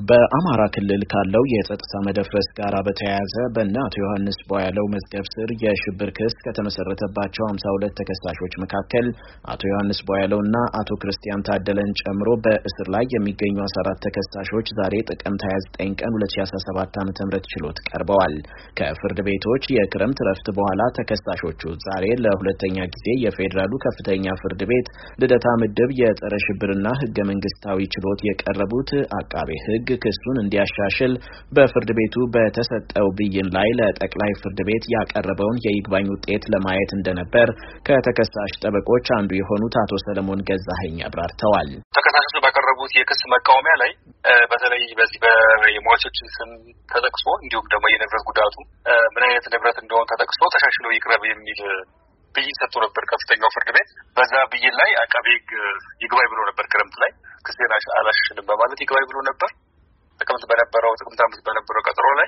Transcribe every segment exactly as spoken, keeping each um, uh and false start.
በአማራ ክልል ካለው የጸጥታ መደፍረስ ጋር በተያያዘ በእነ አቶ ዮሐንስ ቧያለው መዝገብ ስር የሽብር ክስ ከተመሰረተባቸው ሃምሳ ሁለት ተከሳሾች መካከል አቶ ዮሐንስ ቧያለውና አቶ ክርስቲያን ታደለን ጨምሮ በእስር ላይ የሚገኙ አስራ አራት ተከሳሾች ዛሬ ጥቅምት ሃያ ዘጠኝ ቀን ሁለት ሺህ አስራ ሰባት ዓ.ም ችሎት ቀርበዋል። ከፍርድ ቤቶች የክረምት ረፍት በኋላ ተከሳሾቹ ዛሬ ለሁለተኛ ጊዜ የፌዴራሉ ከፍተኛ ፍርድ ቤት ልደታ ምድብ የጸረ ሽብርና ህገ መንግስታዊ ችሎት የቀረቡት አቃቤ ህግ ክሱን እንዲያሻሽል በፍርድ ቤቱ በተሰጠው ብይን ላይ ለጠቅላይ ፍርድ ቤት ያቀረበውን የይግባኝ ውጤት ለማየት እንደነበር ከተከሳሽ ጠበቆች አንዱ የሆኑት አቶ ሰለሞን ገዛኸኝ አብራርተዋል። ተከሳሾቹ ባቀረቡት የክስ መቃወሚያ ላይ በተለይ በዚህ በየሟቾችን ስም ተጠቅሶ እንዲሁም ደግሞ የንብረት ጉዳቱ ምን አይነት ንብረት እንደሆነ ተጠቅሶ ተሻሽሎ ይቅረብ የሚል ብይን ሰጥቶ ነበር ከፍተኛው ፍርድ ቤት። በዛ ብይን ላይ አቃቤ ህግ ይግባኝ ብሎ ነበር። ክረምት ላይ ክሴን አላሻሽልም በማለት ይግባኝ ብሎ ነበር። ጥቅምት በነበረው ጥቅምት አምስት በነበረው ቀጠሮ ላይ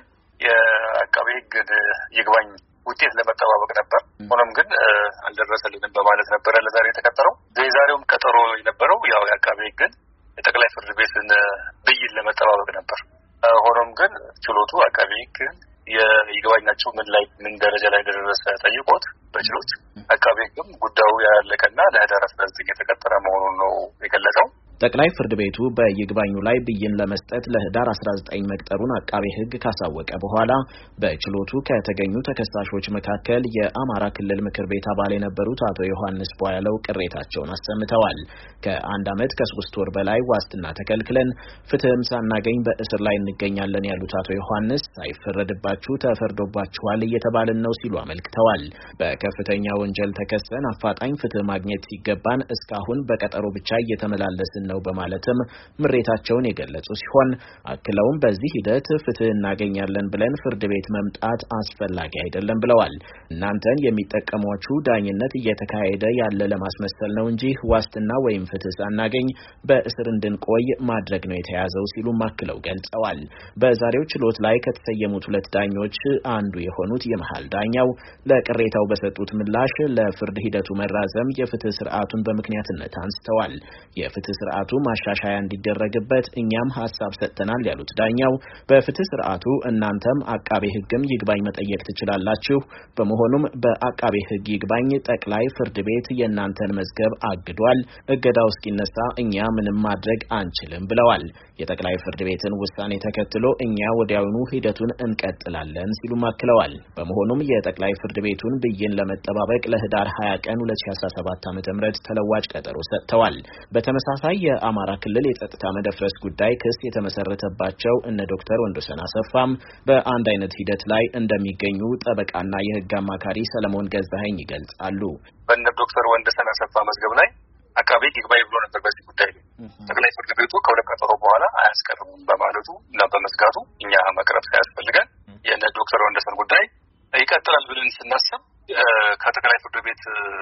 የአቃቤ ህግ ይግባኝ ውጤት ለመጠባበቅ ነበር። ሆኖም ግን አልደረሰልንም በማለት ነበር ለዛሬ የተቀጠረው። የዛሬውም ቀጠሮ የነበረው ያው የአቃቤ ህግ የጠቅላይ ፍርድ ቤትን ብይን ለመጠባበቅ ነበር። ሆኖም ግን ችሎቱ አቃቤ ህግ የይግባኛቸው ምን ላይ ምን ደረጃ ላይ ደረሰ ጠይቆት በችሎት አቃቤ ህግም ጉዳዩ ያለቀና ለህዳር አስራ ዘጠኝ የተቀጠረ መሆኑን ነው የገለጸው። ጠቅላይ ፍርድ ቤቱ በይግባኙ ላይ ብይን ለመስጠት ለህዳር አስራ ዘጠኝ መቅጠሩን አቃቤ ህግ ካሳወቀ በኋላ በችሎቱ ከተገኙ ተከሳሾች መካከል የአማራ ክልል ምክር ቤት አባል የነበሩት አቶ ዮሐንስ ቧያለው ቅሬታቸውን አሰምተዋል። ከአንድ ዓመት ከሶስት ወር በላይ ዋስትና ተከልክለን ፍትህም ሳናገኝ በእስር ላይ እንገኛለን ያሉት አቶ ዮሐንስ ሳይፈረድባችሁ ተፈርዶባችኋል እየተባልን ነው ሲሉ አመልክተዋል። በከፍተኛ ወንጀል ተከሰን አፋጣኝ ፍትህ ማግኘት ሲገባን እስካሁን በቀጠሮ ብቻ እየተመላለስን ነው በማለትም ምሬታቸውን የገለጹ ሲሆን አክለውም በዚህ ሂደት ፍትህ እናገኛለን ብለን ፍርድ ቤት መምጣት አስፈላጊ አይደለም ብለዋል። እናንተን የሚጠቀሟችሁ ዳኝነት እየተካሄደ ያለ ለማስመሰል ነው እንጂ ዋስትና ወይም ፍትህ ሳናገኝ በእስር እንድንቆይ ማድረግ ነው የተያዘው ሲሉም አክለው ገልጸዋል። በዛሬው ችሎት ላይ ከተሰየሙት ሁለት ዳኞች አንዱ የሆኑት የመሃል ዳኛው ለቅሬታው በሰጡት ምላሽ ለፍርድ ሂደቱ መራዘም የፍትህ ስርዓቱን በምክንያትነት አንስተዋል። የፍትህ ስርዓቱ ማሻሻያ እንዲደረግበት እኛም ሐሳብ ሰጥተናል ያሉት ዳኛው በፍትህ ስርዓቱ እናንተም አቃቤ ህግም ይግባኝ መጠየቅ ትችላላችሁ። በመሆኑም በአቃቤ ህግ ይግባኝ ጠቅላይ ፍርድ ቤት የእናንተን መዝገብ አግዷል። እገዳው እስኪነሳ እኛ ምንም ማድረግ አንችልም ብለዋል። የጠቅላይ ፍርድ ቤትን ውሳኔ ተከትሎ እኛ ወዲያውኑ ሂደቱን እንቀጥላለን ሲሉ አክለዋል። በመሆኑም የጠቅላይ ፍርድ ቤቱን ብይን ለመጠባበቅ ለህዳር ሃያ ቀን ሁለት ሺህ አስራ ሰባት ዓ.ም ተለዋጭ ቀጠሮ ሰጥተዋል። በተመሳሳይ የአማራ ክልል የጸጥታ መደፍረስ ጉዳይ ክስ የተመሰረተባቸው እነ ዶክተር ወንዶሰን አሰፋም በአንድ አይነት ሂደት ላይ እንደሚገኙ ጠበቃና የህግ አማካሪ ሰለሞን ገዛኸኝ ይገልጻሉ። በእነ ዶክተር ወንዶሰን አሰፋ መዝገብ ላይ አቃቤ ይግባኝ ብሎ ነበር። በዚህ ጉዳይ ጠቅላይ ፍርድ ቤቱ ከሁለት ቀጠሮ በኋላ አያስቀርም በማለቱ እና በመዝጋቱ እኛ መቅረብ ሳያስፈልገን የእነ ዶክተር ወንዶሰን ጉዳይ ይቀጥላል ብለን ስናስብ ከጠቅላይ ፍርድ ቤት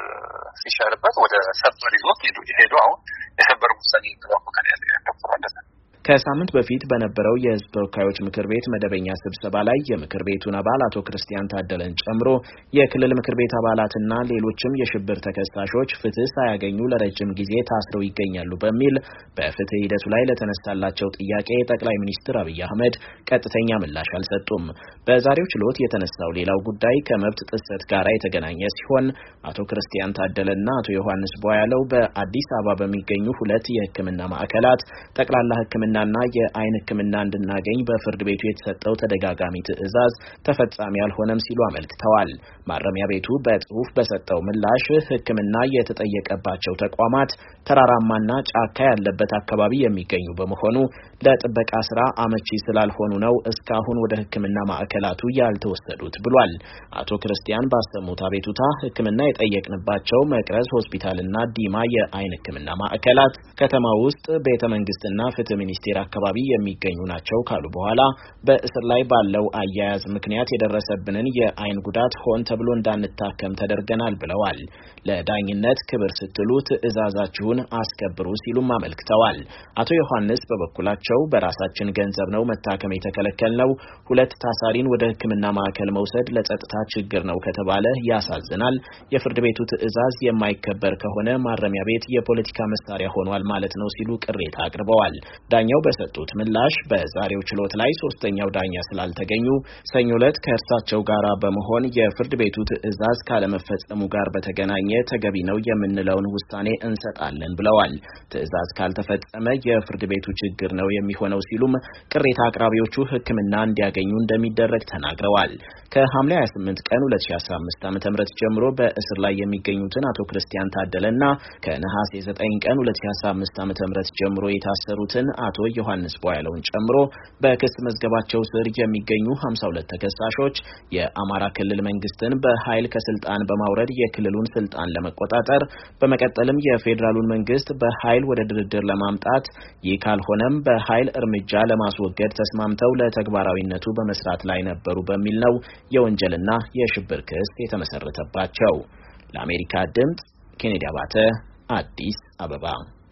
ሲሻርበት ወደ ሰበር ይዞት ሄዶ አሁን የሰበር ውሳኔ ተባበከን ያለ ዶክተር ወንዶሰን ከሳምንት በፊት በነበረው የህዝብ ተወካዮች ምክር ቤት መደበኛ ስብሰባ ላይ የምክር ቤቱን አባል አቶ ክርስቲያን ታደለን ጨምሮ የክልል ምክር ቤት አባላትና ሌሎችም የሽብር ተከሳሾች ፍትህ ሳያገኙ ለረጅም ጊዜ ታስረው ይገኛሉ በሚል በፍትህ ሂደቱ ላይ ለተነሳላቸው ጥያቄ ጠቅላይ ሚኒስትር አብይ አህመድ ቀጥተኛ ምላሽ አልሰጡም። በዛሬው ችሎት የተነሳው ሌላው ጉዳይ ከመብት ጥሰት ጋር የተገናኘ ሲሆን አቶ ክርስቲያን ታደለና አቶ ዮሐንስ ቧያለው በአዲስ አበባ በሚገኙ ሁለት የህክምና ማዕከላት ጠቅላላ ህክምና ና የአይን ህክምና እንድናገኝ በፍርድ ቤቱ የተሰጠው ተደጋጋሚ ትዕዛዝ ተፈጻሚ አልሆነም ሲሉ አመልክተዋል። ማረሚያ ቤቱ በጽሁፍ በሰጠው ምላሽ ህክምና የተጠየቀባቸው ተቋማት ተራራማና ጫካ ያለበት አካባቢ የሚገኙ በመሆኑ ለጥበቃ ስራ አመቺ ስላልሆኑ ነው እስካሁን ወደ ህክምና ማዕከላቱ ያልተወሰዱት ብሏል። አቶ ክርስቲያን ባሰሙት አቤቱታ ህክምና የጠየቅንባቸው መቅረዝ ሆስፒታልና ዲማ የአይን ህክምና ማዕከላት ከተማ ውስጥ ቤተ መንግስትና ፍትህ ሚኒስቴር አካባቢ የሚገኙ ናቸው ካሉ በኋላ በእስር ላይ ባለው አያያዝ ምክንያት የደረሰብንን የአይን ጉዳት ሆን ተብሎ እንዳንታከም ተደርገናል ብለዋል። ለዳኝነት ክብር ስትሉ ትዕዛዛችሁን አስከብሩ ሲሉም አመልክተዋል። አቶ ዮሐንስ በበኩላቸው በራሳችን ገንዘብ ነው መታከም የተከለከልነው። ሁለት ታሳሪን ወደ ህክምና ማዕከል መውሰድ ለጸጥታ ችግር ነው ከተባለ ያሳዝናል። የፍርድ ቤቱ ትዕዛዝ የማይከበር ከሆነ ማረሚያ ቤት የፖለቲካ መሳሪያ ሆኗል ማለት ነው ሲሉ ቅሬታ አቅርበዋል። ዳኛ ዳኛው በሰጡት ምላሽ በዛሬው ችሎት ላይ ሶስተኛው ዳኛ ስላልተገኙ ሰኞ ዕለት ከእርሳቸው ጋር በመሆን የፍርድ ቤቱ ትዕዛዝ ካለመፈጸሙ ጋር በተገናኘ ተገቢ ነው የምንለውን ውሳኔ እንሰጣለን ብለዋል። ትዕዛዝ ካልተፈጸመ የፍርድ ቤቱ ችግር ነው የሚሆነው ሲሉም ቅሬታ አቅራቢዎቹ ሕክምና እንዲያገኙ እንደሚደረግ ተናግረዋል። ከሐምሌ ሃያ ስምንት ቀን ሁለት ሺህ አስራ አምስት ዓ.ም ጀምሮ በእስር ላይ የሚገኙትን አቶ ክርስቲያን ታደለና ከነሐሴ ዘጠኝ ቀን ሁለት ሺህ አስራ አምስት ዓ.ም ጀምሮ የታሰሩትን አቶ ዮሐንስ ቦያለውን ጨምሮ በክስ መዝገባቸው ስር የሚገኙ ሃምሳ ሁለት ተከሳሾች የአማራ ክልል መንግስትን በኃይል ከስልጣን በማውረድ የክልሉን ስልጣን ለመቆጣጠር በመቀጠልም የፌዴራሉን መንግስት በኃይል ወደ ድርድር ለማምጣት ይህ ካልሆነም በኃይል እርምጃ ለማስወገድ ተስማምተው ለተግባራዊነቱ በመስራት ላይ ነበሩ በሚል ነው የወንጀልና የሽብር ክስ የተመሰረተባቸው። ለአሜሪካ ድምጽ ኬኔዲ አባተ አዲስ አበባ